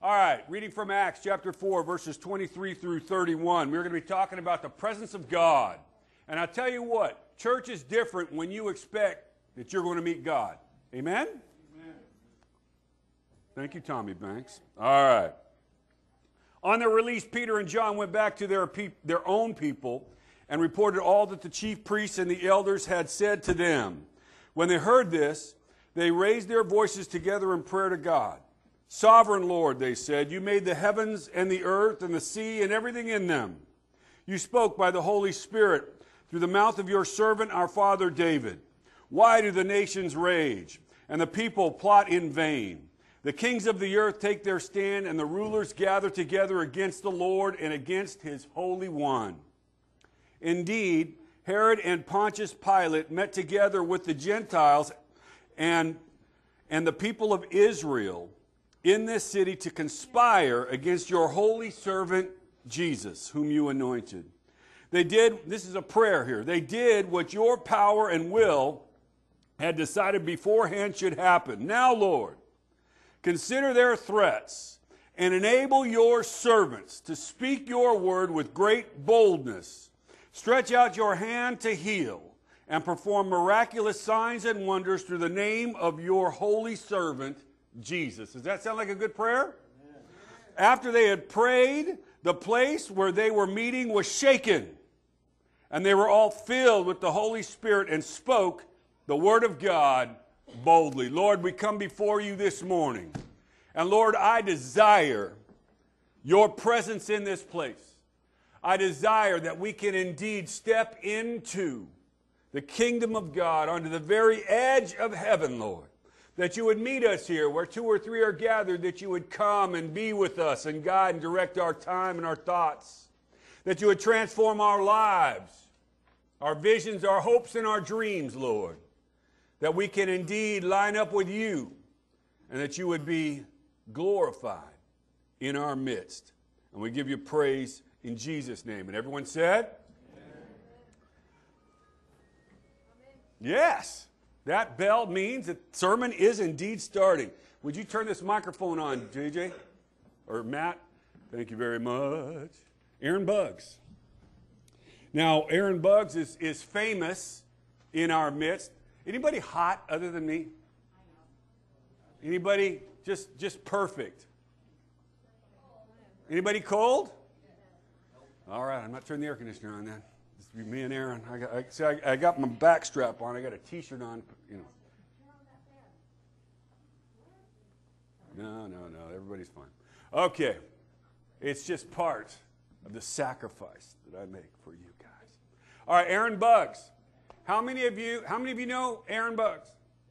All right, reading from Acts chapter 4, verses 23 through 31. We're going to be talking about the presence of God. And I'll tell you what, church is different when you expect that you're going to meet God. Amen? Amen. Thank you, Tommy Banks. All right. On their release, Peter and John went back to their own people and reported all that the chief priests and the elders had said to them. When they heard this, they raised their voices together in prayer to God. Sovereign Lord, they said, you made the heavens and the earth and the sea and everything in them. You spoke by the Holy Spirit through the mouth of your servant, our father David. Why do the nations rage and the people plot in vain? The kings of the earth take their stand and the rulers gather together against the Lord and against his Holy One. Indeed, Herod and Pontius Pilate met together with the Gentiles and the people of Israel in this city to conspire against your holy servant Jesus, whom you anointed. They did, this is a prayer here, they did what your power and will had decided beforehand should happen. Now, Lord, consider their threats and enable your servants to speak your word with great boldness. Stretch out your hand to heal and perform miraculous signs and wonders through the name of your holy servant, Jesus. Does that sound like a good prayer? Amen. After they had prayed, the place where they were meeting was shaken, and they were all filled with the Holy Spirit and spoke the word of God boldly. Lord, we come before you this morning, and Lord, I desire your presence in this place. I desire that we can indeed step into the kingdom of God, onto the very edge of heaven, Lord. That you would meet us here where 2 or 3 are gathered, that you would come and be with us and guide and direct our time and our thoughts. That you would transform our lives, our visions, our hopes, and our dreams, Lord. That we can indeed line up with you and that you would be glorified in our midst. And we give you praise in Jesus' name. And everyone said? Amen. Yes. That bell means that the sermon is indeed starting. Would you turn this microphone on, JJ? Or Matt? Thank you very much. Aaron Buggs. Now, Aaron Buggs is famous in our midst. Anybody hot other than me? Anybody just perfect? Anybody cold? All right, I'm not turning the air conditioner on then. Me and Aaron. I got my back strap on. I got a T-shirt on. You know. No. Everybody's fine. Okay. It's just part of the sacrifice that I make for you guys. All right, Aaron Buggs. How many of you know Aaron Buggs?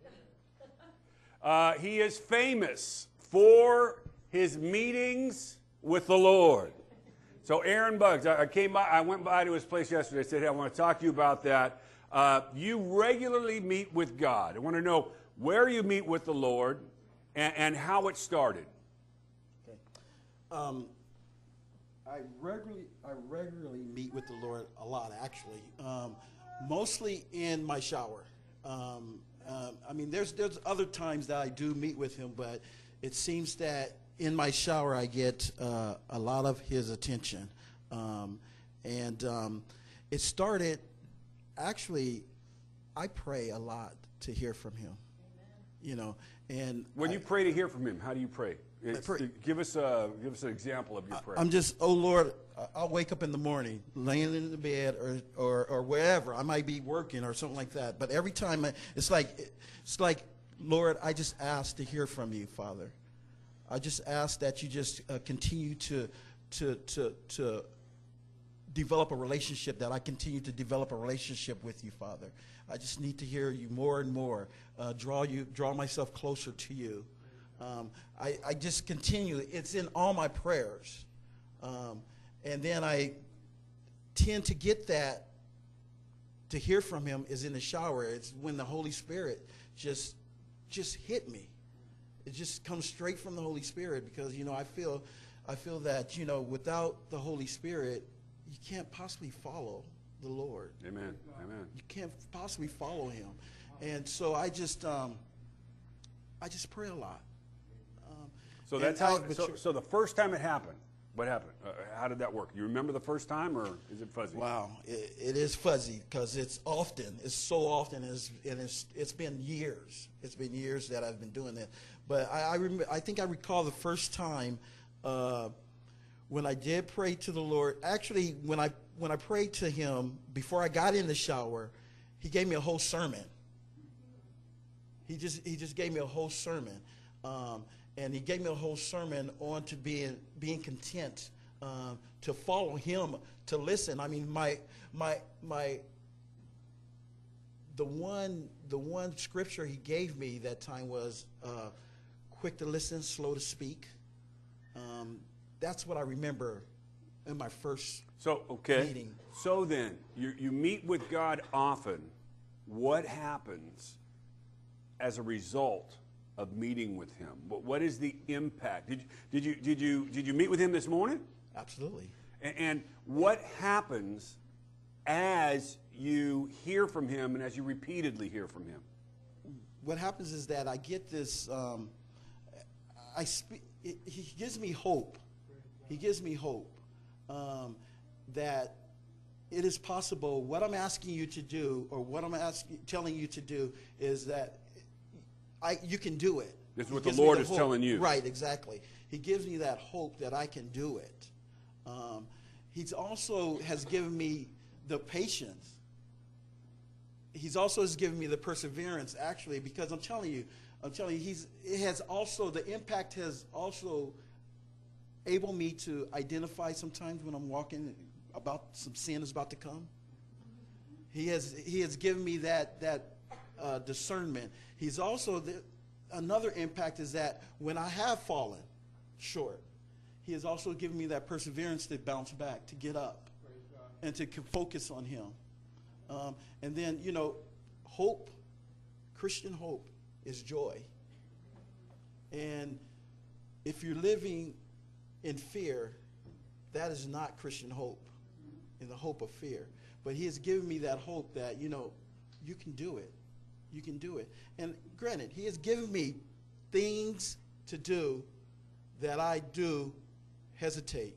He is famous for his meetings with the Lord. So Aaron Buggs, I went by to his place yesterday. I said, hey, I want to talk to you about that. You regularly meet with God. I want to know where you meet with the Lord and how it started. Okay. I regularly meet with the Lord a lot, actually. Mostly in my shower. I mean, there's other times that I do meet with him, but it seems that in my shower, I get a lot of his attention. It started, actually, I pray a lot to hear from him. Amen. You know, and when you pray to hear from him, how do you pray? Give us an example of your prayer. I'm just, oh Lord, I'll wake up in the morning, laying in the bed or wherever. I might be working or something like that. But every time, it's like, Lord, I just ask to hear from you, Father. I just ask that you just continue to develop a relationship, that I continue to develop a relationship with you, Father. I just need to hear you more and more, draw myself closer to you. I just continue. It's in all my prayers. And then I tend to get that, to hear from him is in the shower. It's when the Holy Spirit just hit me. It just comes straight from the Holy Spirit because, you know, I feel that, you know, without the Holy Spirit, you can't possibly follow the Lord. Amen. Amen. You can't possibly follow him. And so I just pray a lot. So that's so the first time it happened, what happened? How did that work? You remember the first time, or is it fuzzy? Wow, it is fuzzy because it's so often, and it's been years. It's been years that I've been doing that. But I think I recall the first time when I did pray to the Lord. Actually, when I prayed to Him before I got in the shower, He gave me a whole sermon. He just gave me a whole sermon, and He gave me a whole sermon on to being content, to follow Him, to listen. I mean, the one scripture He gave me that time was quick to listen, slow to speak. That's what I remember in my first meeting. So then, you meet with God often. What happens as a result of meeting with Him? What is the impact? Did you meet with Him this morning? Absolutely. And what happens as you hear from Him and as you repeatedly hear from Him? What happens is that I get this. He gives me hope. He gives me hope that it is possible. What I'm asking you to do, or what I'm telling you to do, is that you can do it. This is what the Lord is telling you. Right, exactly. He gives me that hope that I can do it. He also has given me the patience. He's also has given me the perseverance, actually, because I'm telling you, the impact has also able me to identify sometimes when I'm walking about some sin is about to come. He has given me that discernment. He's also another impact is that when I have fallen short, He has also given me that perseverance to bounce back, to get up, and to focus on Him. And then, hope, Christian hope, is joy. And if you're living in fear, that is not Christian hope, in the hope of fear. But He has given me that hope that, you can do it. You can do it. And granted, He has given me things to do that I do hesitate.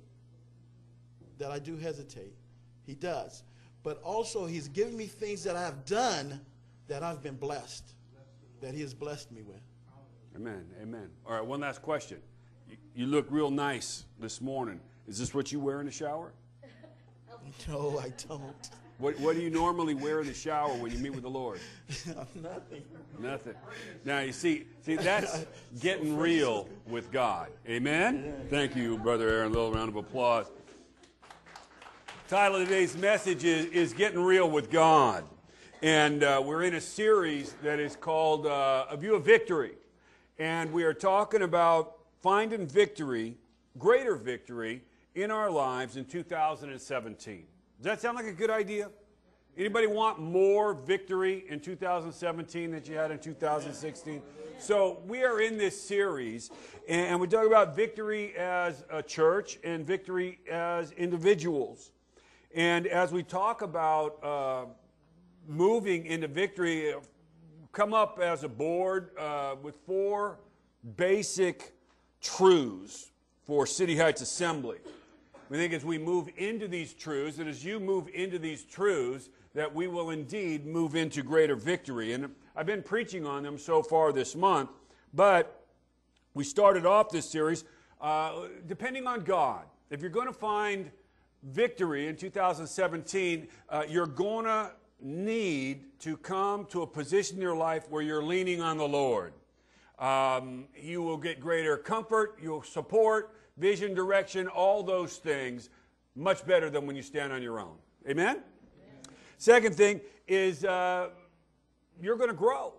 He does. But also He's given me things that I have done that I've been blessed, that He has blessed me with. Amen. Amen. All right, one last question. You look real nice this morning. Is this what you wear in the shower? No, I don't. What do you normally wear in the shower when you meet with the Lord? Nothing. Nothing. Now, you see, that's getting real with God. Amen? Thank you, Brother Aaron. A little round of applause. Title of today's message is Getting Real with God. And we're in a series that is called A View of Victory. And we are talking about finding victory, greater victory, in our lives in 2017. Does that sound like a good idea? Anybody want more victory in 2017 than you had in 2016? So we are in this series, and we talk about victory as a church and victory as individuals. And as we talk about moving into victory, come up as a board with 4 basic truths for City Heights Assembly. We think as we move into these truths, and as you move into these truths, that we will indeed move into greater victory. And I've been preaching on them so far this month, but we started off this series depending on God. If you're going to find victory in 2017, you're going to need to come to a position in your life where you're leaning on the Lord. You will get greater comfort, you'll support, vision, direction, all those things, much better than when you stand on your own. Amen? Amen. Second thing is you're going to grow.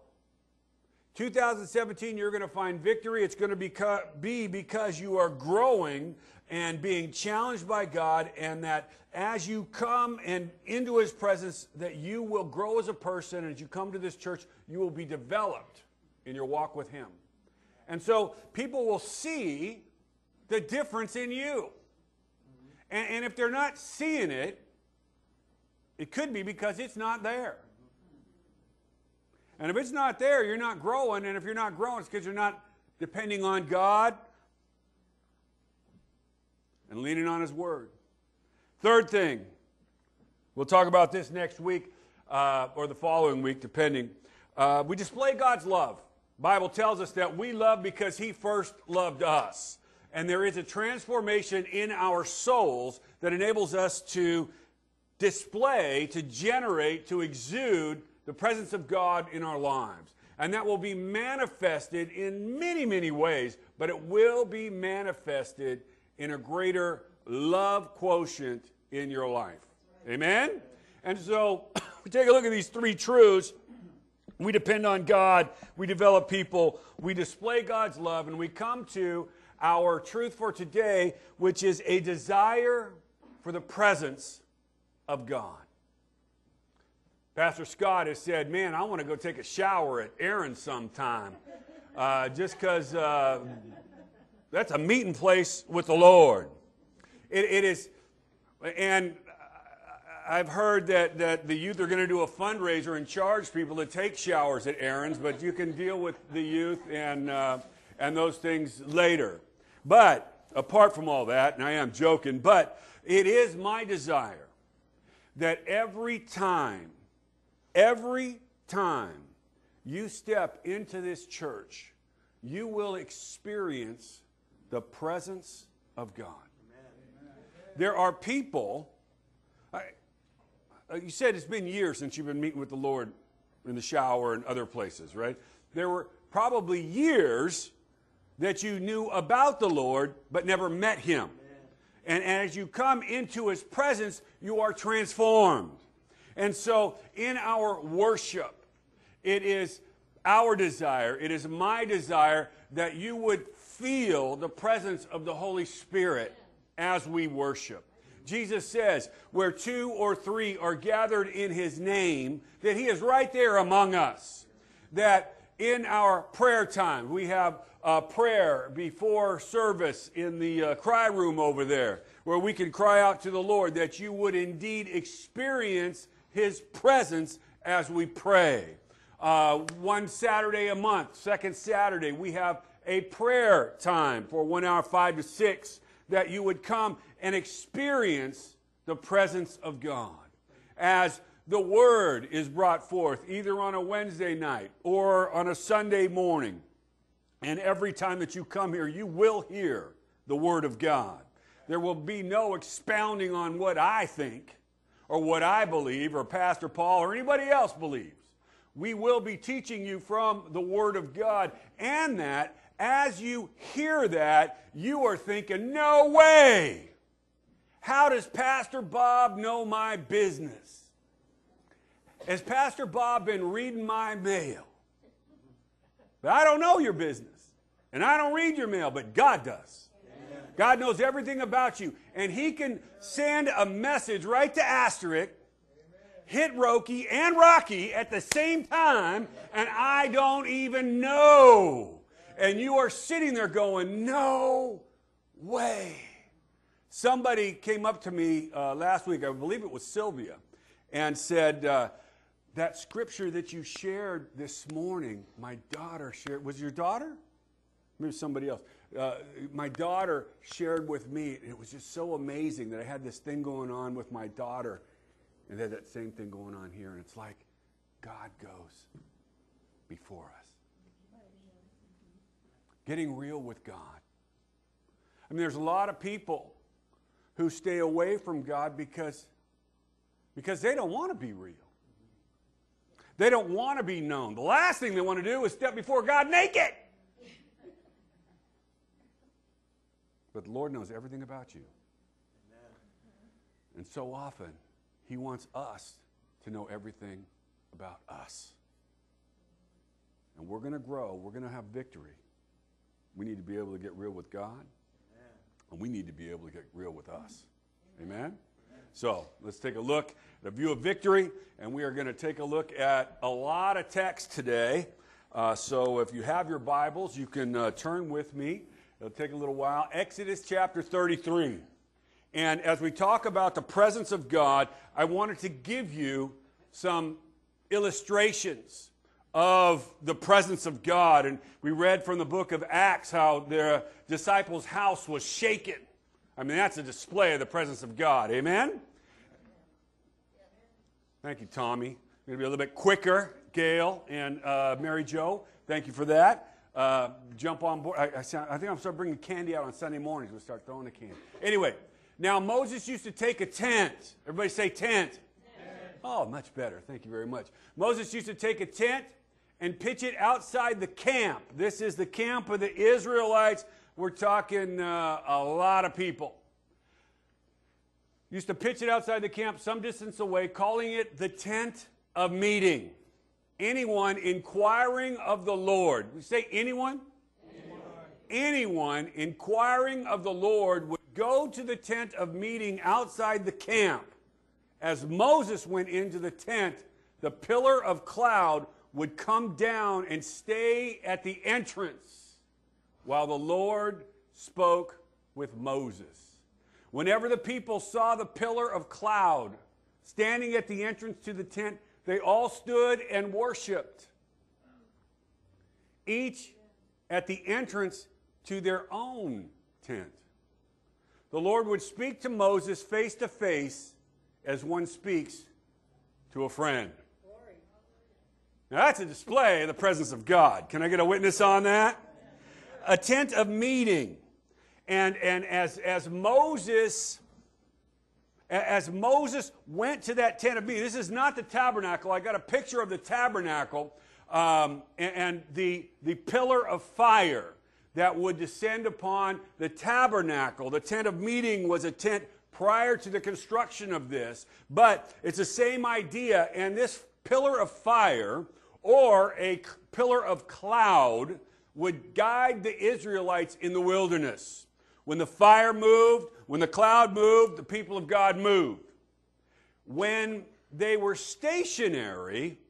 2017, you're going to find victory. It's going to be because you are growing and being challenged by God, and that as you come and into His presence, that you will grow as a person, and as you come to this church, you will be developed in your walk with Him. And so people will see the difference in you. And if they're not seeing it, it could be because it's not there. And if it's not there, you're not growing. And if you're not growing, it's because you're not depending on God and leaning on His Word. Third thing, we'll talk about this next week or the following week, depending. We display God's love. The Bible tells us that we love because He first loved us. And there is a transformation in our souls that enables us to display, to generate, to exude the presence of God in our lives. And that will be manifested in many, many ways, but it will be manifested in a greater love quotient in your life. Amen? And so we take a look at these three truths. We depend on God, we develop people, we display God's love, and we come to our truth for today, which is a desire for the presence of God. Pastor Scott has said, man, I want to go take a shower at Aaron's sometime, just because that's a meeting place with the Lord. It is, and I've heard that the youth are going to do a fundraiser and charge people to take showers at Aaron's, but you can deal with the youth and those things later. But apart from all that, and I am joking, but it is my desire that every time you step into this church, you will experience the presence of God. Amen. There are people, you said it's been years since you've been meeting with the Lord in the shower and other places, right? There were probably years that you knew about the Lord but never met Him. And as you come into His presence, you are transformed. And so in our worship, it is our desire, it is my desire that you would feel the presence of the Holy Spirit as we worship. Jesus says, where 2 or 3 are gathered in His name, that He is right there among us. That in our prayer time, we have prayer before service in the cry room over there, where we can cry out to the Lord that you would indeed experience His presence as we pray. One Saturday a month, second Saturday, we have a prayer time for 1 hour, 5 to 6, that you would come and experience the presence of God. As the Word is brought forth, either on a Wednesday night or on a Sunday morning, and every time that you come here, you will hear the Word of God. There will be no expounding on what I think or what I believe or Pastor Paul or anybody else believes. We will be teaching you from the Word of God, and that as you hear that, you are thinking, no way! How does Pastor Bob know my business? Has Pastor Bob been reading my mail? But I don't know your business, and I don't read your mail, but God does. Amen. God knows everything about you, and He can send a message right to Asterisk, hit Roki and Rocky at the same time, and I don't even know. And you are sitting there going, no way. Somebody came up to me last week, I believe it was Sylvia, and said, that scripture that you shared this morning, my daughter shared. Was it your daughter? Maybe somebody else. My daughter shared with me, and it was just so amazing that I had this thing going on with my daughter, and then that same thing going on here. And it's like God goes before us. Getting real with God. I mean, there's a lot of people who stay away from God because they don't want to be real. They don't want to be known. The last thing they want to do is step before God naked. But the Lord knows everything about you. Amen. And so often, He wants us to know everything about us. And we're going to grow. We're going to have victory. We need to be able to get real with God. Amen. And we need to be able to get real with us. Amen? Amen? So let's take a look at a view of victory. And we are going to take a look at a lot of text today. So if you have your Bibles, you can turn with me. It'll take a little while. Exodus chapter 33. And as we talk about the presence of God, I wanted to give you some illustrations of the presence of God. And we read from the book of Acts how the disciples' house was shaken I mean, that's a display of the presence of God. Amen? Thank you, Tommy. I'm going to be a little bit quicker, Gail and Mary Jo. Thank you for that. Jump on board. I think I'm going to start bringing candy out on Sunday mornings. We'll start throwing the candy. Anyway, now Moses used to take a tent. Everybody say tent. Tent. Oh, much better. Thank you very much. Moses used to take a tent and pitch it outside the camp. This is the camp of the Israelites. We're talking a lot of people. Used to pitch it outside the camp some distance away, calling it the tent of meeting. Anyone inquiring of the Lord. We say anyone? Anyone inquiring of the Lord would go to the tent of meeting outside the camp. As Moses went into the tent, the pillar of cloud would come down and stay at the entrance while the Lord spoke with Moses. Whenever the people saw the pillar of cloud standing at the entrance to the tent, they all stood and worshiped, each at the entrance to their own tent. The Lord would speak to Moses face to face as one speaks to a friend. Now that's a display of the presence of God. Can I get a witness on that? A tent of meeting. And as Moses went to that tent of meeting, this is not the tabernacle. I got a picture of the tabernacle and the pillar of fire that would descend upon the tabernacle. The tent of meeting was a tent prior to the construction of this, but it's the same idea. And this pillar of fire or a pillar of cloud would guide the Israelites in the wilderness. When the fire moved, when the cloud moved, the people of God moved. When they were stationary,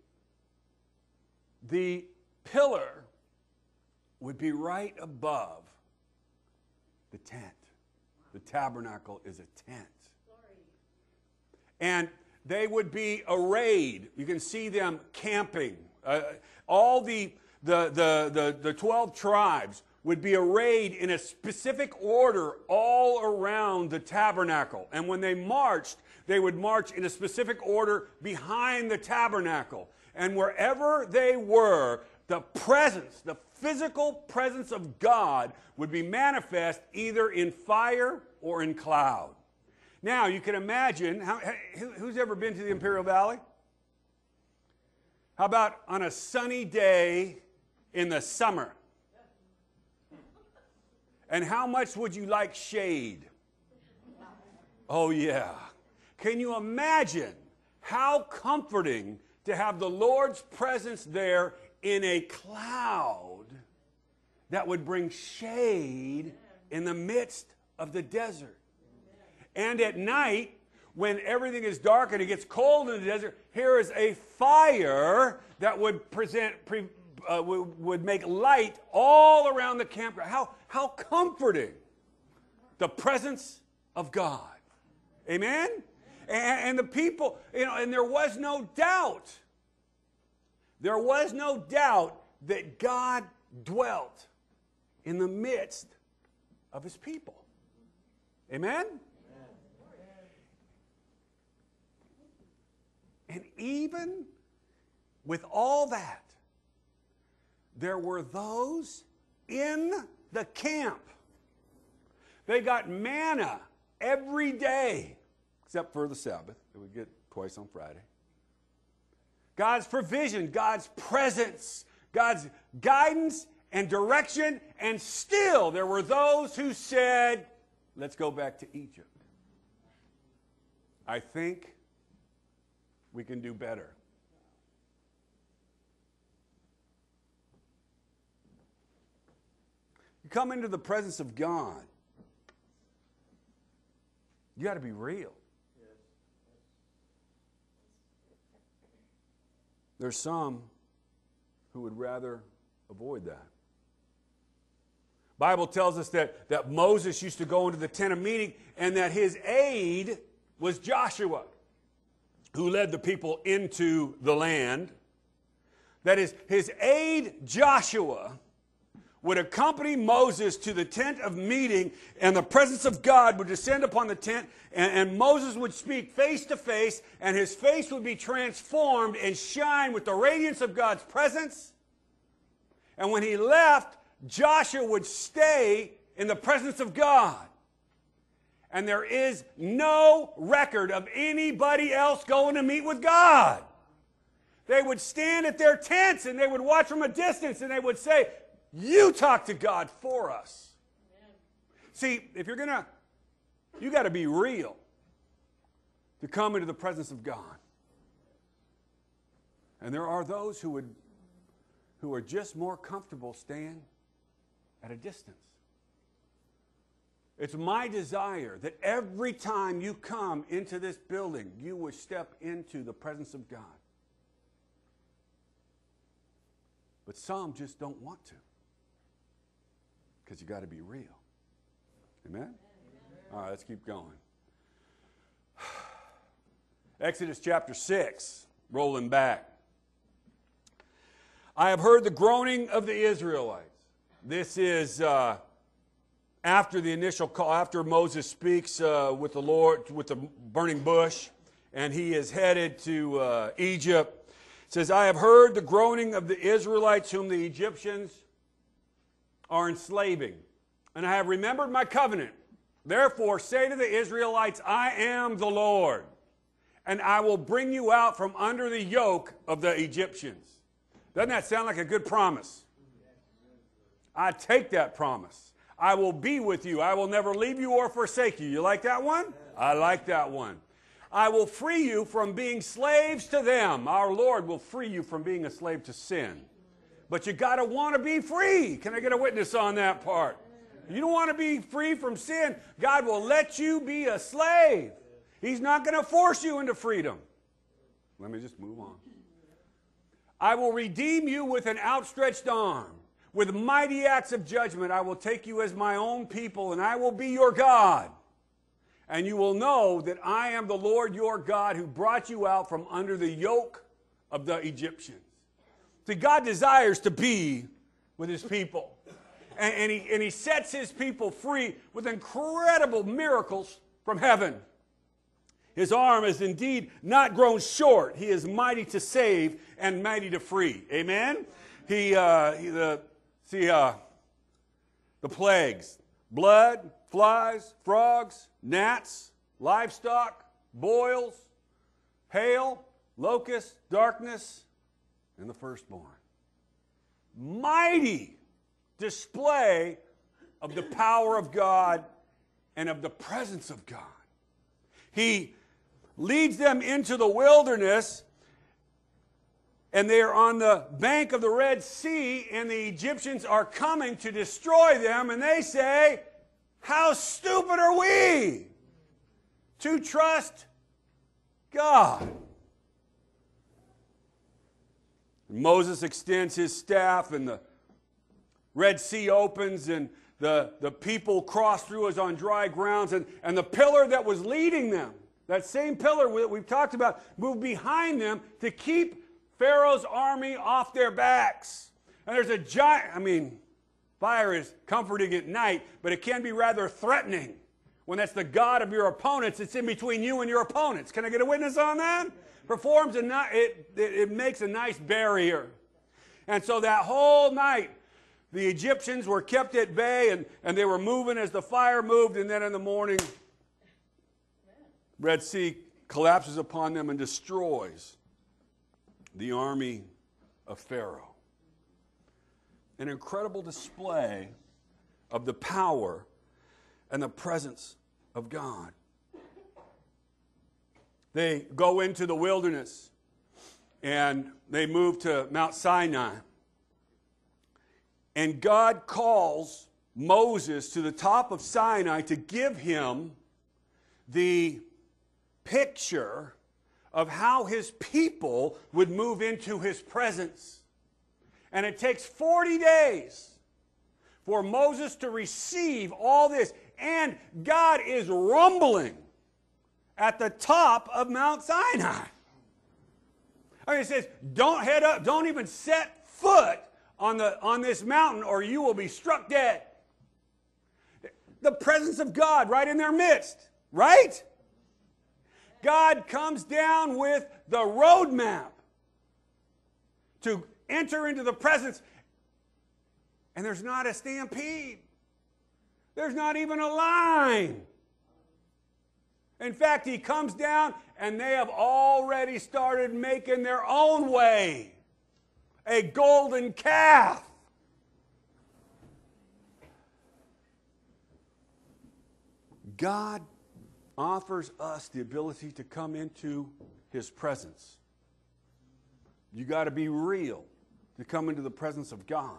the pillar would be right above the tent. The tabernacle is a tent. And they would be arrayed. You can see them camping. All the 12 tribes would be arrayed in a specific order all around the tabernacle. And when they marched, they would march in a specific order behind the tabernacle. And wherever they were, the presence, the physical presence of God would be manifest either in fire or in cloud. Now, you can imagine, who's ever been to the Imperial Valley? How about on a sunny day in the summer? And how much would you like shade? Oh, yeah. Can you imagine how comforting to have the Lord's presence there in a cloud that would bring shade in the midst of the desert? And at night, when everything is dark and it gets cold in the desert, here is a fire that would would make light all around the campground. How comforting the presence of God. Amen? And the people, and there was no doubt. There was no doubt that God dwelt in the midst of his people. Amen? And even with all that, there were those in the camp. They got manna every day, except for the Sabbath that we get twice on Friday. God's provision, God's presence, God's guidance and direction, and still there were those who said, let's go back to Egypt. I think we can do better. You come into the presence of God, you got to be real. There's some who would rather avoid that. Bible tells us that Moses used to go into the tent of meeting and that his aide was Joshua, who led the people into the land. That is, his aide Joshua would accompany Moses to the tent of meeting, and the presence of God would descend upon the tent, and Moses would speak face to face, and his face would be transformed and shine with the radiance of God's presence. And when he left, Joshua would stay in the presence of God. And there is no record of anybody else going to meet with God. They would stand at their tents and they would watch from a distance and they would say, "You talk to God for us." Amen. See, if you're going to, you got to be real to come into the presence of God. And there are those who are just more comfortable staying at a distance. It's my desire that every time you come into this building, you would step into the presence of God. But some just don't want to, because you got to be real. Amen? All right, let's keep going. Exodus chapter 6, rolling back. I have heard the groaning of the Israelites. This is after the initial call, after Moses speaks with the Lord, with the burning bush, and he is headed to Egypt. It says, I have heard the groaning of the Israelites whom the Egyptians are enslaving, and I have remembered my covenant. Therefore say to the Israelites, I am the Lord, and I will bring you out from under the yoke of the Egyptians. Doesn't that sound like a good promise? I take that promise. I will be with you. I will never leave you or forsake you. You like that one? I like that one. I will free you from being slaves to them. Our Lord will free you from being a slave to sin. But you got to want to be free. Can I get a witness on that part? You don't want to be free from sin. God will let you be a slave. He's not going to force you into freedom. Let me just move on. I will redeem you with an outstretched arm. With mighty acts of judgment, I will take you as my own people, and I will be your God. And you will know that I am the Lord your God who brought you out from under the yoke of the Egyptians. See, God desires to be with his people. And he sets his people free with incredible miracles from heaven. His arm is indeed not grown short. He is mighty to save and mighty to free. Amen? The plagues: blood, flies, frogs, gnats, livestock, boils, hail, locusts, darkness, and the firstborn. Mighty display of the power of God and of the presence of God. He leads them into the wilderness, and they are on the bank of the Red Sea, and the Egyptians are coming to destroy them, and they say, how stupid are we to trust God? Moses extends his staff, and the Red Sea opens, and the people cross through as on dry grounds, and the pillar that was leading them, that same pillar that we've talked about, moved behind them to keep Pharaoh's army off their backs. And there's a giant, fire is comforting at night, but it can be rather threatening when that's the God of your opponents. It's in between you and your opponents. Can I get a witness on that? It makes a nice barrier. And so that whole night, the Egyptians were kept at bay, and they were moving as the fire moved, and then in the morning, Red Sea collapses upon them and destroys the army of Pharaoh. An incredible display of the power and the presence of God. They go into the wilderness and they move to Mount Sinai. And God calls Moses to the top of Sinai to give him the picture of how his people would move into his presence. And it takes 40 days for Moses to receive all this. And God is rumbling at the top of Mount Sinai. It says, don't head up, don't even set foot on this mountain, or you will be struck dead. The presence of God right in their midst, right? God comes down with the roadmap to enter into the presence, and there's not a stampede. There's not even a line. In fact, he comes down, and they have already started making their own way. A golden calf. God offers us the ability to come into his presence. You got to be real to come into the presence of God.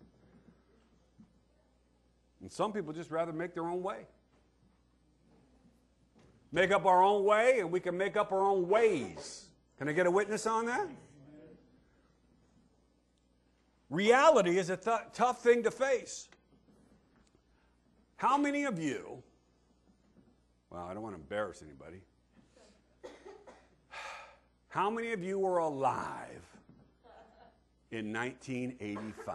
And some people just rather make their own way. Make up our own way, and we can make up our own ways. Can I get a witness on that? Reality is a tough thing to face. How many of you, well, I don't want to embarrass anybody. How many of you were alive in 1985?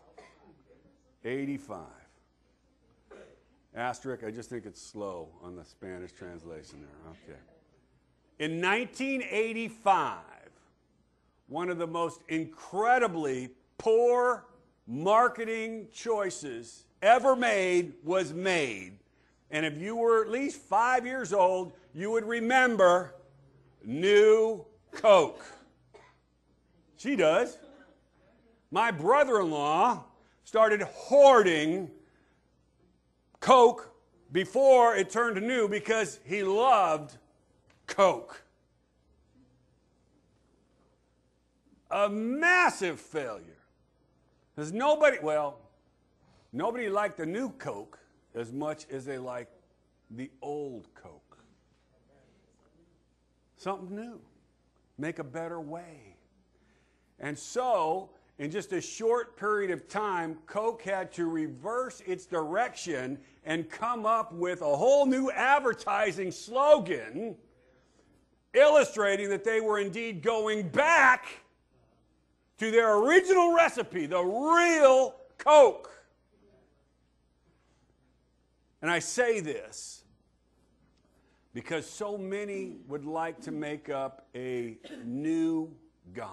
85. Asterisk, I just think it's slow on the Spanish translation there. Okay. In 1985, one of the most incredibly poor marketing choices ever made was made. And if you were at least 5 years old, you would remember New Coke. She does. My brother-in-law started hoarding Coke before it turned new because he loved Coke. A massive failure. Because nobody liked the new Coke as much as they liked the old Coke. Something new. Make a better way. And so, in just a short period of time, Coke had to reverse its direction and come up with a whole new advertising slogan illustrating that they were indeed going back to their original recipe, the real Coke. And I say this because so many would like to make up a new God.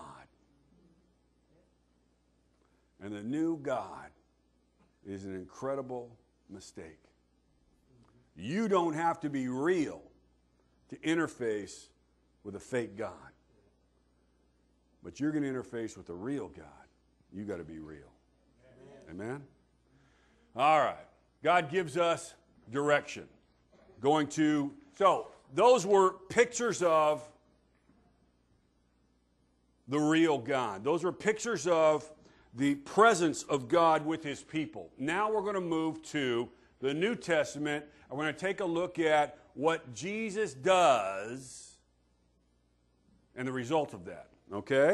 And the new God is an incredible mistake. You don't have to be real to interface with a fake God. But you're going to interface with a real God. You got to be real. Amen? All right. God gives us direction. So those were pictures of the real God. Those were pictures of the presence of God with his people. Now we're going to move to the New Testament. I'm going to take a look at what Jesus does and the result of that. Okay?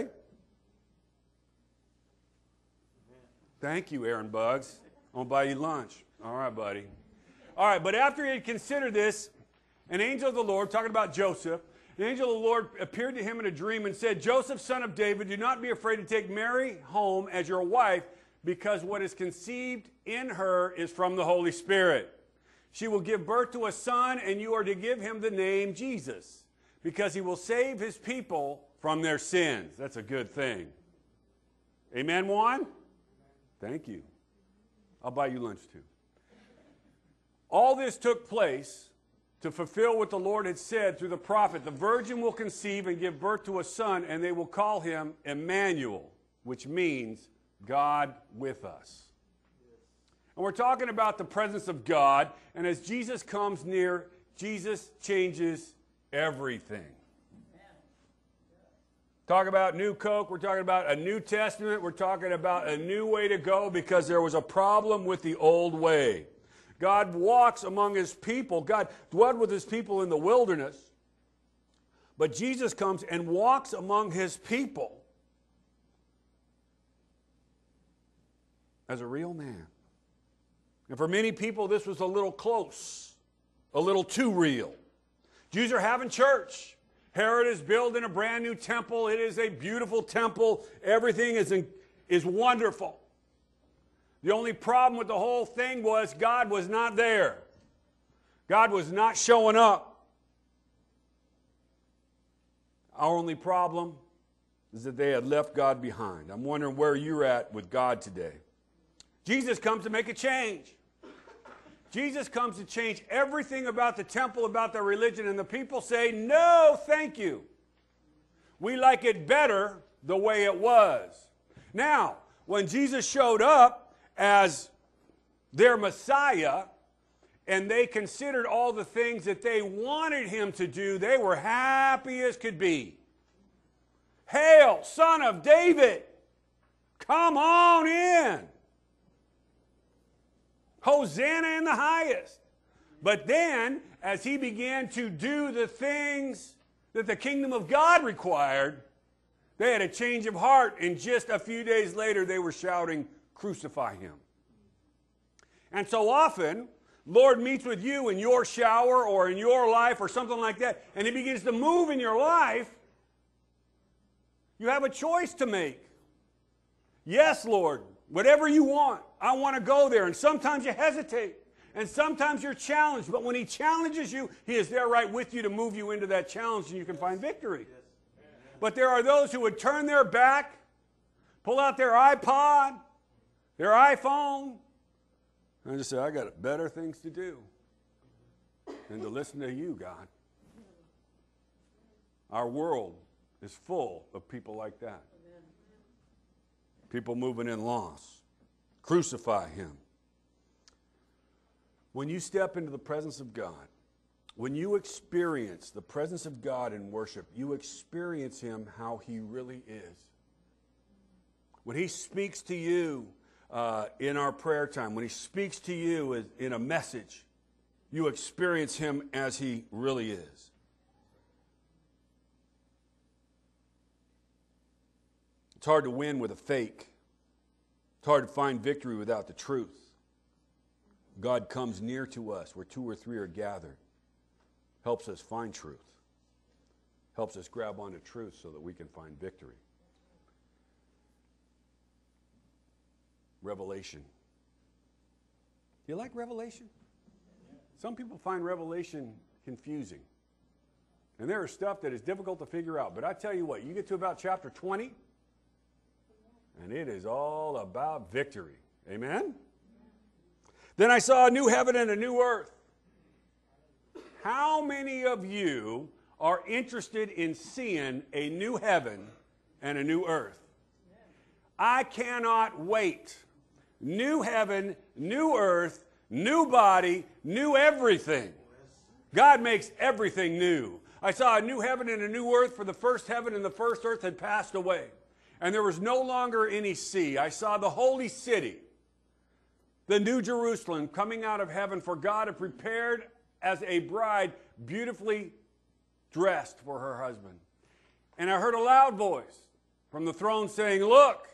Thank you, Aaron Buggs. I'm going to buy you lunch. All right, buddy. All right, but after he had considered this, an angel of the Lord, talking about Joseph, the angel of the Lord appeared to him in a dream and said, Joseph, son of David, do not be afraid to take Mary home as your wife, because what is conceived in her is from the Holy Spirit. She will give birth to a son, and you are to give him the name Jesus, because he will save his people from their sins. That's a good thing. Amen, Juan? Thank you. I'll buy you lunch too. All this took place to fulfill what the Lord had said through the prophet. The virgin will conceive and give birth to a son, and they will call him Emmanuel, which means God with us. And we're talking about the presence of God, and as Jesus comes near, Jesus changes everything. Talk about new Coke, we're talking about a New Testament, we're talking about a new way to go because there was a problem with the old way. God walks among his people. God dwelled with his people in the wilderness. But Jesus comes and walks among his people as a real man. And for many people, this was a little close, a little too real. Jews are having church. Herod is building a brand new temple. It is a beautiful temple. Everything is wonderful. The only problem with the whole thing was God was not there. God was not showing up. Our only problem is that they had left God behind. I'm wondering where you're at with God today. Jesus comes to make a change. Jesus comes to change everything about the temple, about their religion, and the people say, no, thank you. We like it better the way it was. Now, when Jesus showed up as their Messiah, and they considered all the things that they wanted him to do, they were happy as could be. Hail, Son of David, come on in. Hosanna in the highest. But then, as he began to do the things that the kingdom of God required, they had a change of heart, and just a few days later they were shouting, crucify him. And so often, Lord meets with you in your shower or in your life or something like that, and he begins to move in your life. You have a choice to make. Yes, Lord, whatever you want, I want to go there. And sometimes you hesitate, and sometimes you're challenged. But when he challenges you, he is there right with you to move you into that challenge, and you can find victory. But there are those who would turn their back, pull out their iPod, their iPhone, and just say, I got better things to do than to listen to you, God. Our world is full of people like that. People moving in loss. Crucify him. When you step into the presence of God, when you experience the presence of God in worship, you experience him how he really is. When he speaks to you in our prayer time, when he speaks to you in a message, you experience him as he really is. It's hard to win with a fake. It's hard to find victory without the truth. God comes near to us where 2 or 3 are gathered. Helps us find truth. Helps us grab onto truth so that we can find victory. Revelation. Do you like Revelation? Some people find Revelation confusing. And there is stuff that is difficult to figure out. But I tell you what, you get to about chapter 20, and it is all about victory. Amen? Then I saw a new heaven and a new earth. How many of you are interested in seeing a new heaven and a new earth? I cannot wait. New heaven, new earth, new body, new everything. God makes everything new. I saw a new heaven and a new earth, for the first heaven and the first earth had passed away, and there was no longer any sea. I saw the holy city, the new Jerusalem, coming out of heaven, for God had prepared as a bride beautifully dressed for her husband. And I heard a loud voice from the throne saying, look,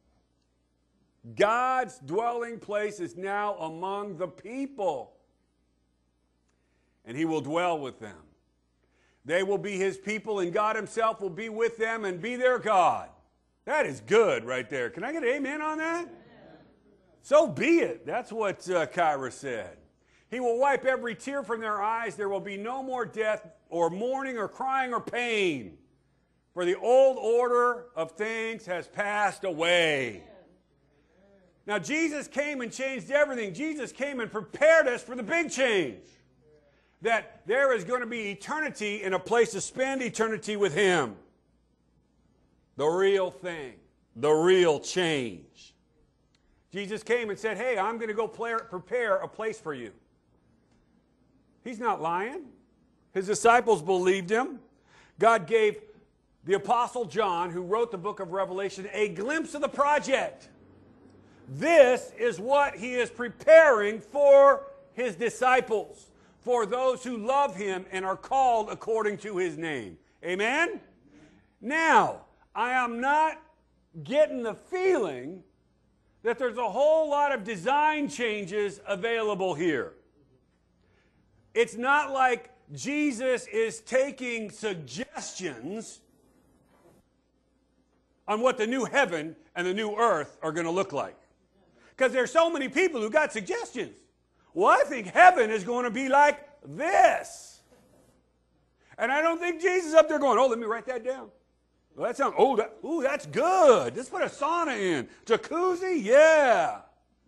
God's dwelling place is now among the people, and he will dwell with them. They will be his people, and God himself will be with them and be their God. That is good right there. Can I get an amen on that? Amen. So be it. That's what Kyra said. He will wipe every tear from their eyes. There will be no more death or mourning or crying or pain, for the old order of things has passed away. Now, Jesus came and changed everything. Jesus came and prepared us for the big change. That there is going to be eternity and a place to spend eternity with him. The real thing. The real change. Jesus came and said, hey, I'm going to go prepare a place for you. He's not lying. His disciples believed him. God gave the Apostle John, who wrote the book of Revelation, a glimpse of the project. This is what he is preparing for his disciples, for those who love him and are called according to his name. Amen? Now, I am not getting the feeling that there's a whole lot of design changes available here. It's not like Jesus is taking suggestions on what the new heaven and the new earth are going to look like. Because there's so many people who got suggestions. Well, I think heaven is going to be like this. And I don't think Jesus is up there going, oh, let me write that down. Well, that sounds, that's good. Let's put a sauna in. Jacuzzi, yeah.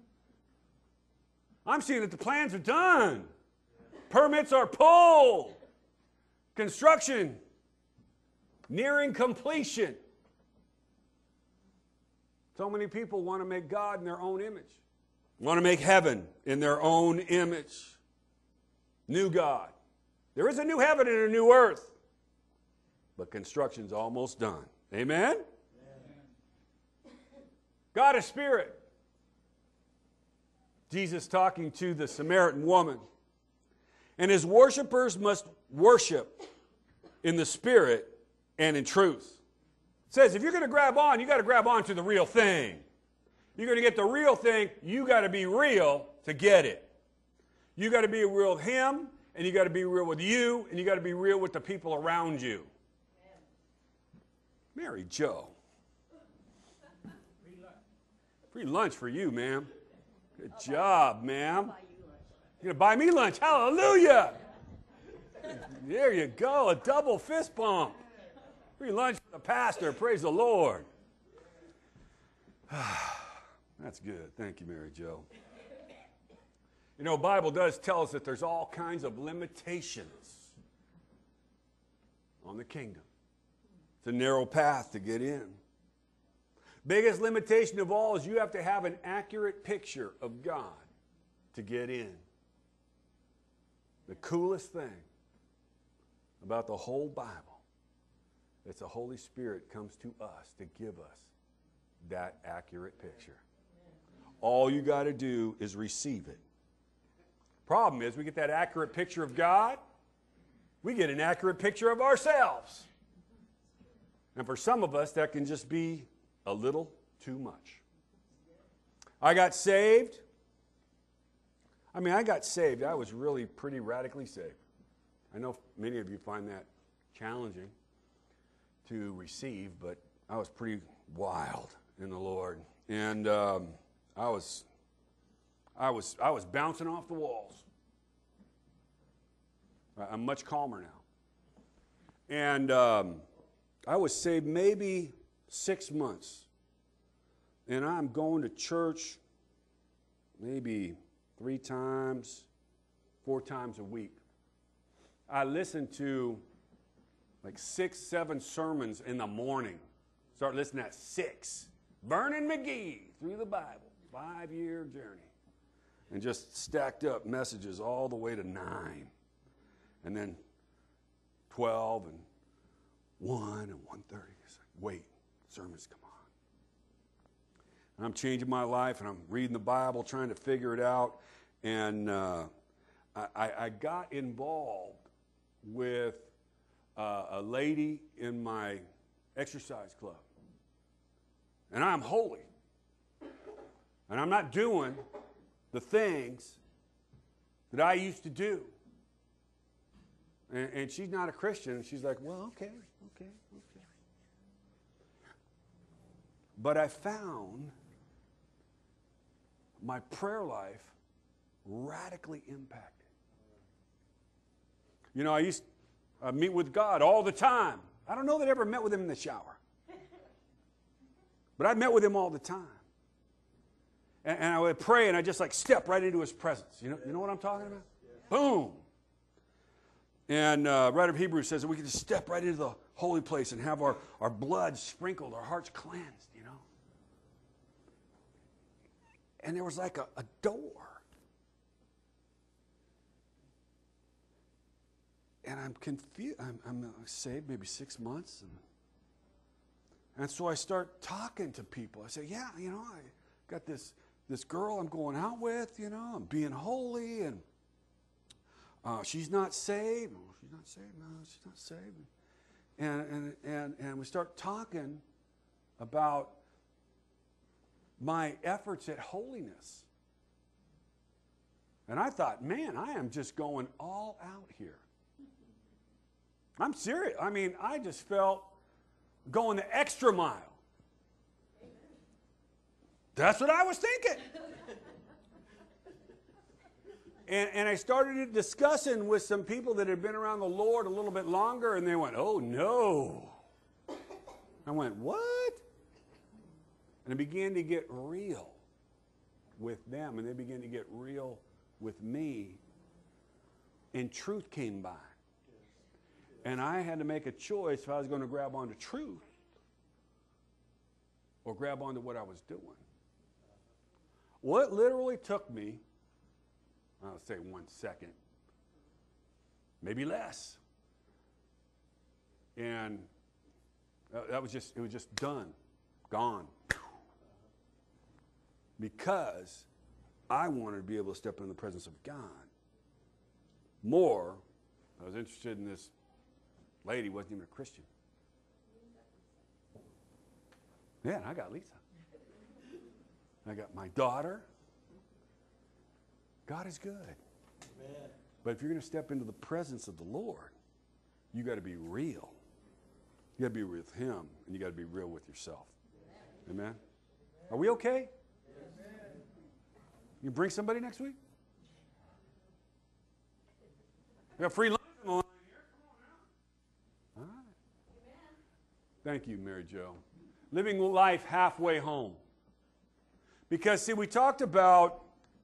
I'm seeing that the plans are done. Permits are pulled. Construction nearing completion. So many people want to make God in their own image. Want to make heaven in their own image. New God. There is a new heaven and a new earth. But construction's almost done. Amen? Amen. God is spirit. Jesus talking to the Samaritan woman. And his worshipers must worship in the spirit and in truth. It says if you're going to grab on, you got to grab on to the real thing. You're going to get the real thing, you got to be real to get it. You got to be real with him, and you got to be real with you, and you got to be real with the people around you. Mary Jo. Free lunch for you, ma'am. Good job, ma'am. You're going to buy me lunch. Hallelujah. There you go. A double fist bump. Free lunch for the pastor. Praise the Lord. That's good. Thank you, Mary Jo. You know, the Bible does tell us that there's all kinds of limitations on the kingdom. It's a narrow path to get in. Biggest limitation of all is you have to have an accurate picture of God to get in. The coolest thing about the whole Bible is the Holy Spirit comes to us to give us that accurate picture. All you got to do is receive it. Problem is, we get that accurate picture of God, we get an accurate picture of ourselves. And for some of us, that can just be a little too much. I got saved. I was really pretty radically saved. I know many of you find that challenging to receive, but I was pretty wild in the Lord. And I was bouncing off the walls. I'm much calmer now. And I was saved maybe 6 months. And I'm going to church maybe 3 times, 4 times a week. I listened to like 6, 7 sermons in the morning. Start listening at 6. Vernon McGee through the Bible. 5-year journey. And just stacked up messages all the way to 9. And then 12 and 1 and 1:30. It's like, wait, sermons come on. And I'm changing my life, and I'm reading the Bible, trying to figure it out. And I got involved with a lady in my exercise club. And I'm holy. And I'm not doing the things that I used to do. And she's not a Christian. And she's like, well, okay. But I found my prayer life radically impacted. You know, I meet with God all the time. I don't know that I ever met with him in the shower. But I met with him all the time. And I would pray, and I just like step right into his presence. You know what I'm talking about? Yeah. Boom. And writer of Hebrews says that we can just step right into the holy place and have our blood sprinkled, our hearts cleansed, you know. And there was like a door. And I'm confused. I'm saved maybe 6 months. And so I start talking to people. I say, yeah, you know, I got this girl I'm going out with, you know, I'm being holy, and she's not saved. Oh, she's not saved. No, she's not saved. And we start talking about my efforts at holiness. And I thought, man, I am just going all out here. I'm serious. I mean, I just felt going the extra mile That's what I was thinking. And I started discussing with some people that had been around the Lord a little bit longer, and they went, oh, no. I went, what? And it began to get real with them, and they began to get real with me, and truth came by. And I had to make a choice if I was going to grab onto truth or grab onto what I was doing. Well, it literally took me, I'll say 1 second, maybe less. And it was just done, gone. Because I wanted to be able to step in the presence of God. More, I was interested in this lady, wasn't even a Christian. Yeah, and I got Lisa. I got my daughter. God is good. Amen. But if you're going to step into the presence of the Lord, you got to be real. You got to be real with Him, and you got to be real with yourself. Amen? Amen? Are we okay? Amen. You bring somebody next week? We got free lunch on the line here. Come on now. All right. Amen. Thank you, Mary Jo. Living life halfway home. Because, see, we talked about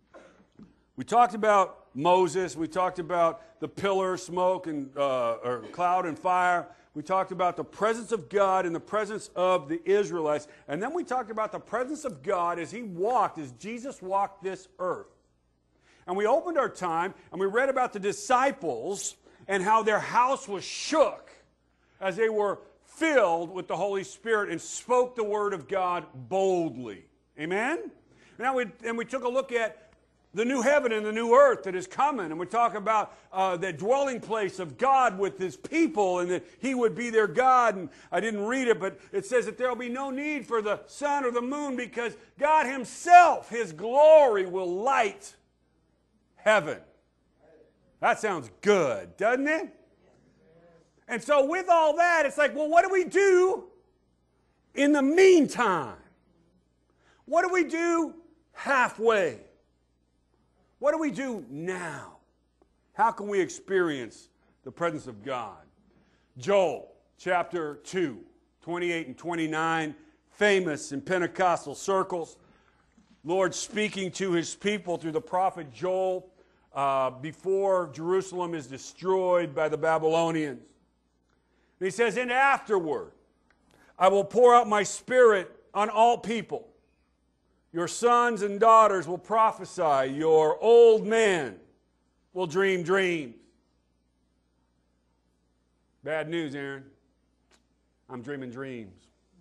Moses. We talked about the pillar, smoke, and or cloud and fire. We talked about the presence of God and the presence of the Israelites. And then we talked about the presence of God as Jesus walked this earth. And we opened our time and we read about the disciples and how their house was shook as they were filled with the Holy Spirit and spoke the word of God boldly. Amen? Now we took a look at the new heaven and the new earth that is coming. And we talk about the dwelling place of God with His people and that He would be their God. And I didn't read it, but it says that there will be no need for the sun or the moon because God Himself, His glory, will light heaven. That sounds good, doesn't it? And so with all that, it's like, well, what do we do in the meantime? What do we do halfway? What do we do now? How can we experience the presence of God? Joel chapter 2, 28 and 29, famous in Pentecostal circles. Lord speaking to His people through the prophet Joel before Jerusalem is destroyed by the Babylonians. And He says, and afterward, I will pour out my Spirit on all people. Your sons and daughters will prophesy. Your old men will dream dreams. Bad news, Aaron. I'm dreaming dreams.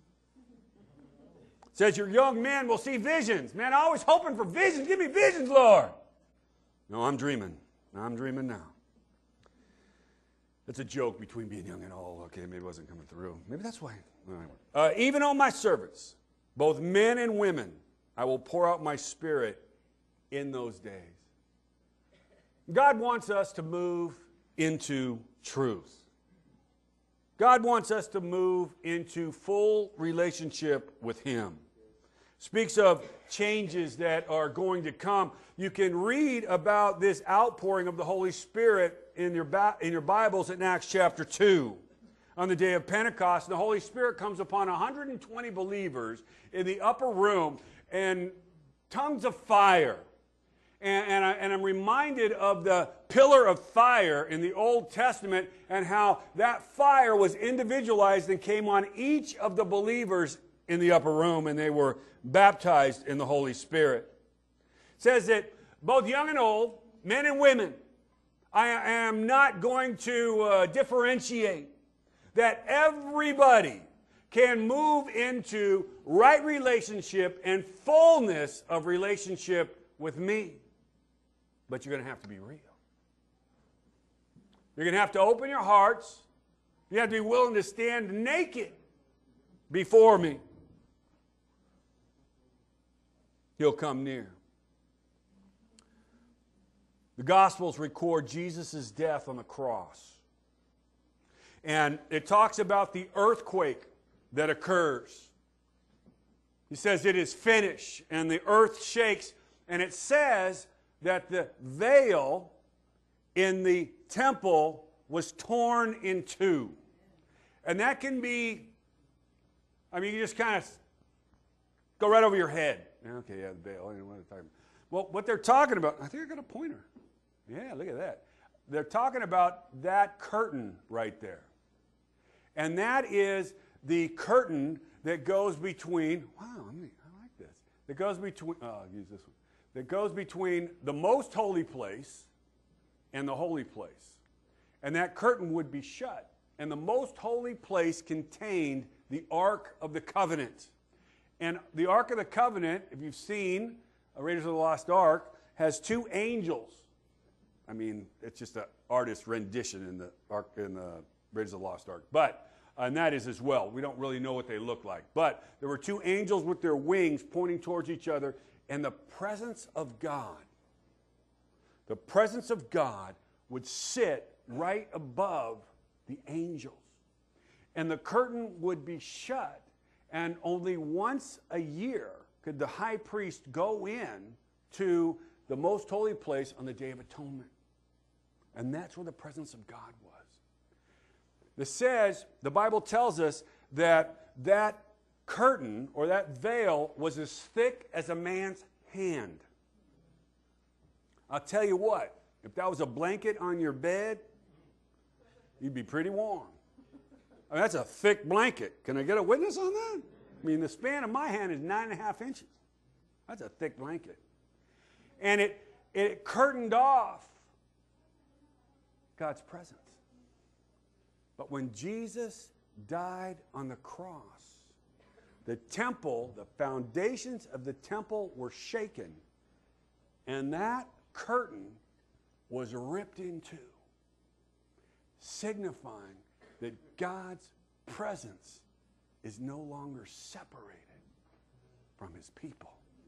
It says your young men will see visions. Man, I'm always hoping for visions. Give me visions, Lord. No, I'm dreaming. I'm dreaming now. It's a joke between being young and old. Okay, maybe it wasn't coming through. Maybe that's why. Even on my servants, both men and women, I will pour out my Spirit in those days. God wants us to move into truth. God wants us to move into full relationship with Him. Speaks of changes that are going to come. You can read about this outpouring of the Holy Spirit in your Bibles in Acts chapter 2. On the day of Pentecost, the Holy Spirit comes upon 120 believers in the upper room and tongues of fire. And I'm reminded of the pillar of fire in the Old Testament and how that fire was individualized and came on each of the believers in the upper room, and they were baptized in the Holy Spirit. It says that both young and old, men and women, I am not going to differentiate, that everybody can move into right relationship and fullness of relationship with me. But you're going to have to be real. You're going to have to open your hearts. You have to be willing to stand naked before me. He'll come near. The Gospels record Jesus' death on the cross. And it talks about the earthquake that occurs. He says, it is finished, and the earth shakes. And it says that the veil in the temple was torn in two. And that can be, I mean, you just kind of go right over your head. Okay, yeah, the veil. I don't know what they're talking about. Well, what they're talking about, I think I got a pointer. Yeah, look at that. They're talking about that curtain right there. And that is the curtain that goes between, wow, I like this. That goes between, I'll use this one. That goes between the most holy place and the holy place. And that curtain would be shut. And the most holy place contained the Ark of the Covenant. And the Ark of the Covenant, if you've seen Raiders of the Lost Ark, has two angels. I mean, it's just an artist's rendition in the Raiders of the Lost Ark. But, and that is as well. We don't really know what they look like. But there were two angels with their wings pointing towards each other, and the presence of God would sit right above the angels. And the curtain would be shut, and only once a year could the high priest go in to the most holy place on the Day of Atonement. And that's where the presence of God was. The Bible tells us that that curtain or that veil was as thick as a man's hand. I'll tell you what, if that was a blanket on your bed, you'd be pretty warm. I mean, that's a thick blanket. Can I get a witness on that? I mean, the span of my hand is 9.5 inches. That's a thick blanket. And it curtained off God's presence. But when Jesus died on the cross, the temple, the foundations of the temple were shaken, and that curtain was ripped in two, signifying that God's presence is no longer separated from his people.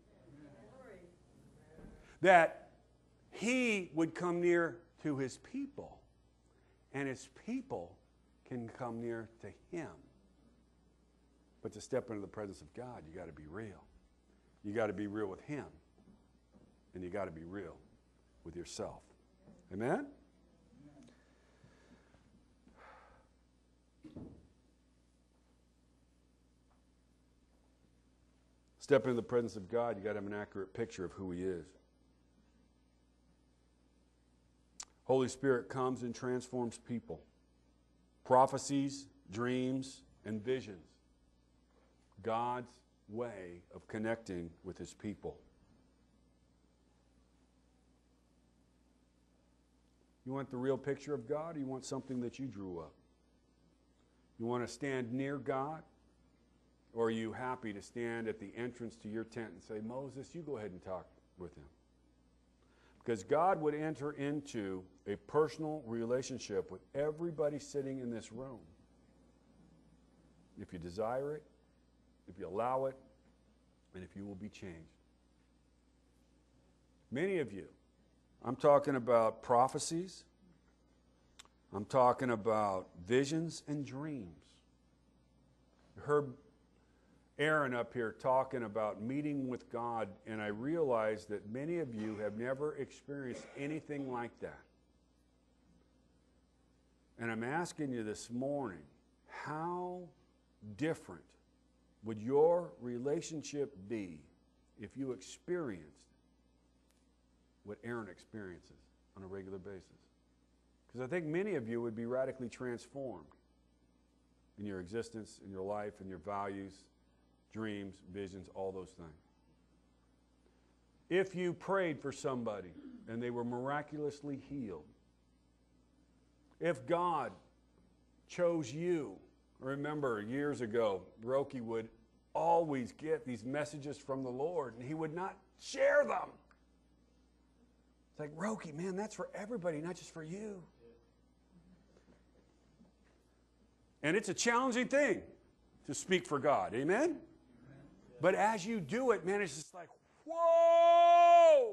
That he would come near to his people, and his people can come near to him. But to step into the presence of God, you got to be real. You got to be real with him, and you got to be real with yourself. Amen? Step into the presence of God, you got to have an accurate picture of who he is. Holy Spirit comes and transforms people. Prophecies, dreams, and visions. God's way of connecting with his people. You want the real picture of God, or you want something that you drew up? You want to stand near God? Or are you happy to stand at the entrance to your tent and say, Moses, you go ahead and talk with him? Because God would enter into a personal relationship with everybody sitting in this room. If you desire it, if you allow it, and if you will be changed. Many of you, I'm talking about prophecies. I'm talking about visions and dreams. You heard Aaron up here talking about meeting with God, and I realize that many of you have never experienced anything like that. And I'm asking you this morning, how different would your relationship be if you experienced what Aaron experiences on a regular basis? Because I think many of you would be radically transformed in your existence, in your life, in your values, dreams, visions, all those things. If you prayed for somebody and they were miraculously healed, if God chose you, remember years ago, Roki would always get these messages from the Lord and he would not share them. It's like, Roki, man, that's for everybody, not just for you. And it's a challenging thing to speak for God. Amen? But as you do it, man, it's just like, whoa!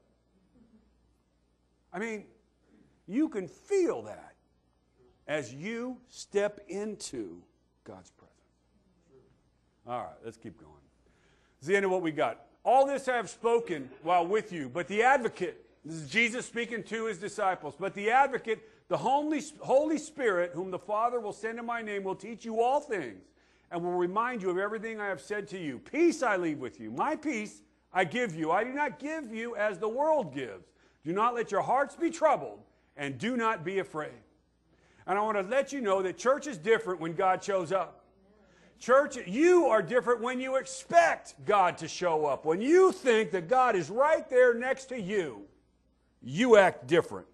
I mean, you can feel that as you step into God's presence. All right, let's keep going. It's the end of what we got. All this I have spoken while with you, but the advocate, this is Jesus speaking to his disciples, but the advocate, the Holy Spirit, whom the Father will send in my name, will teach you all things and will remind you of everything I have said to you. Peace I leave with you. My peace I give you. I do not give you as the world gives. Do not let your hearts be troubled, and do not be afraid. And I want to let you know that church is different when God shows up. Church, you are different when you expect God to show up. When you think that God is right there next to you, you act different.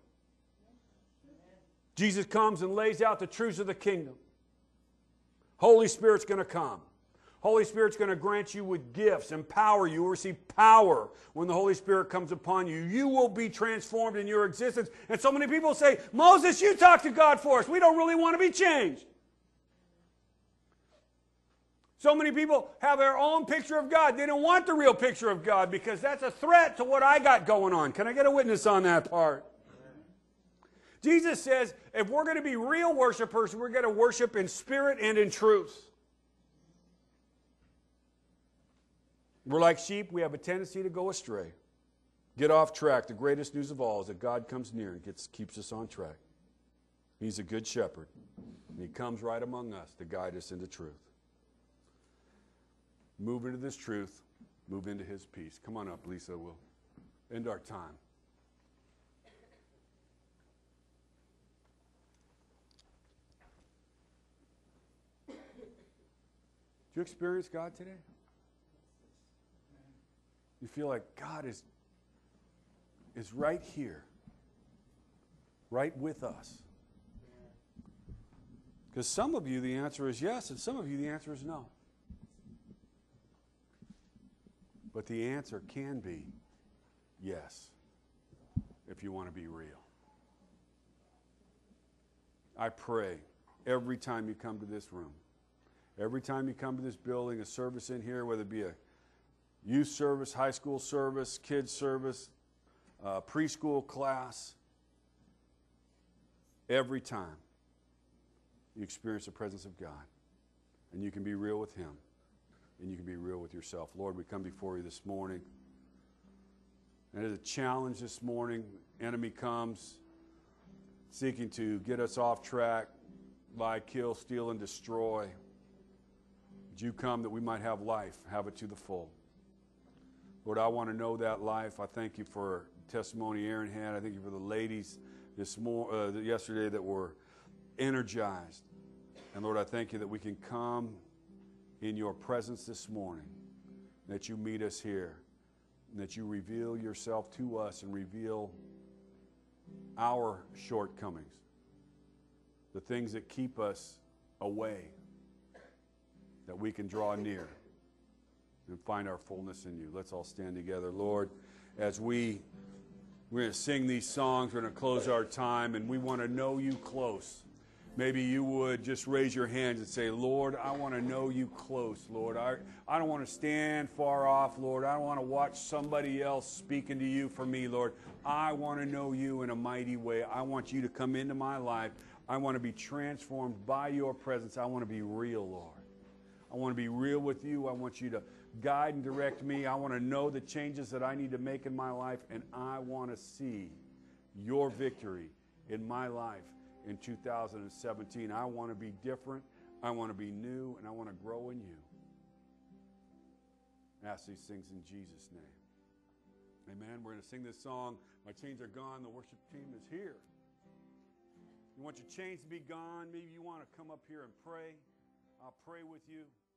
Jesus comes and lays out the truths of the kingdom. Holy Spirit's going to come. Holy Spirit's going to grant you with gifts, empower you. You will receive power when the Holy Spirit comes upon you. You will be transformed in your existence. And so many people say, Moses, you talk to God for us. We don't really want to be changed. So many people have their own picture of God. They don't want the real picture of God because that's a threat to what I got going on. Can I get a witness on that part? Jesus says if we're going to be real worshipers, we're going to worship in spirit and in truth. We're like sheep. We have a tendency to go astray, get off track. The greatest news of all is that God comes near and keeps us on track. He's a good shepherd. And he comes right among us to guide us into truth. Move into this truth. Move into his peace. Come on up, Lisa. We'll end our time. Did you experience God today? You feel like God is right here, right with us. Because some of you, the answer is yes, and some of you, the answer is no. But the answer can be yes, if you want to be real. I pray every time you come to this room, every time you come to this building, a service in here, whether it be a youth service, high school service, kids service, preschool class, every time you experience the presence of God, and you can be real with him, and you can be real with yourself. Lord, we come before you this morning. And as a challenge this morning, the enemy comes seeking to get us off track, lie, kill, steal, and destroy. But you come that we might have life, have it to the full. Lord, I want to know that life. I thank you for testimony Aaron had. I thank you for the ladies yesterday that were energized. And Lord, I thank you that we can come in your presence this morning, that you meet us here, and that you reveal yourself to us and reveal our shortcomings, the things that keep us away, that we can draw near and find our fullness in you. Let's all stand together. Lord, as we're going to sing these songs, we're going to close our time, and we want to know you close. Maybe you would just raise your hands and say, Lord, I want to know you close, Lord. I don't want to stand far off, Lord. I don't want to watch somebody else speaking to you for me, Lord. I want to know you in a mighty way. I want you to come into my life. I want to be transformed by your presence. I want to be real, Lord. I want to be real with you. I want you to guide and direct me. I want to know the changes that I need to make in my life, and I want to see your victory in my life. In 2017, I want to be different, I want to be new, and I want to grow in you. I ask these things in Jesus' name. Amen. We're going to sing this song, My Chains Are Gone. The worship team is here. You want your chains to be gone? Maybe you want to come up here and pray. I'll pray with you.